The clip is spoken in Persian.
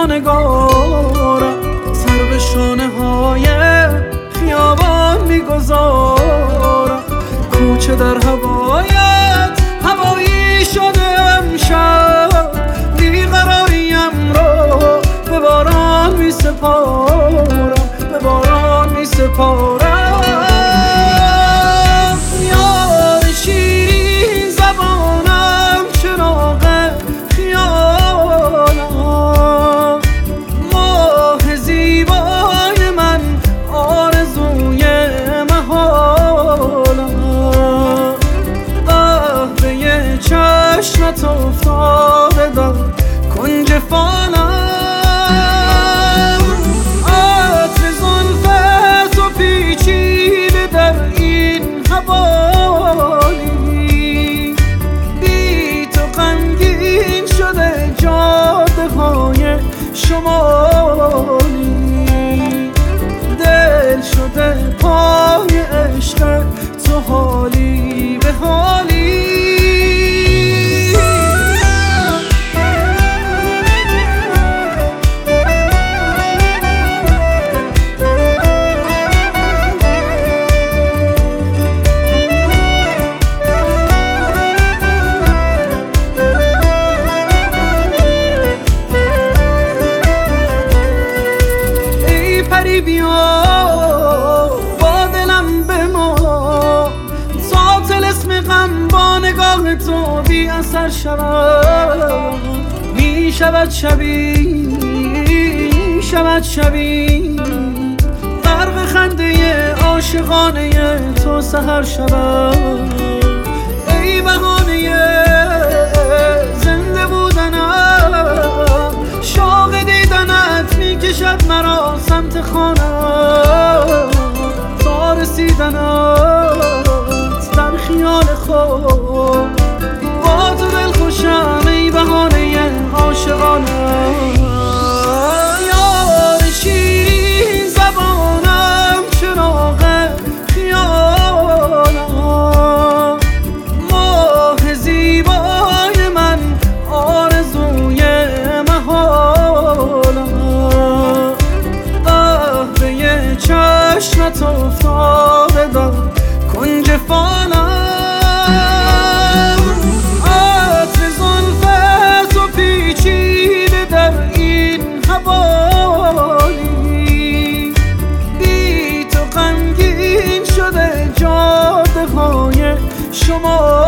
با نگارم سر به شانه های خیابان میگذارم. کوچه در هوایت هوایی شده امشب، بیقراریم رو به باران میسپارم، به باران میسپارم. یار شیرین زبانم چراغ خیالم، ماه زیبای من آرزوی محالم. قهوه چشمت افتاده در کنج فالم، شمالی دل شده پای عشق تو، حالی به حالی. بیا با دلم بما تا طلسم غم با نگاه تو بی اثر شود. می شود شبی غرق خنده عاشقانه تو سحر شود. ای بهانه زنده بودنم، شوق دیدنت میکشد مرا سمت خانم، تا رسیدنت در خیال خود با تو دل خوشم. ای بهانه عاشقانم، یار شیرین زبانم چراغ خیالم، ماه زیبای من آرزوی محالم. قهوه چشمت افتاده در کنج فالم، عطر زلفت و پیچیده در این حوالی. بی تو غمگین شده جاده های شما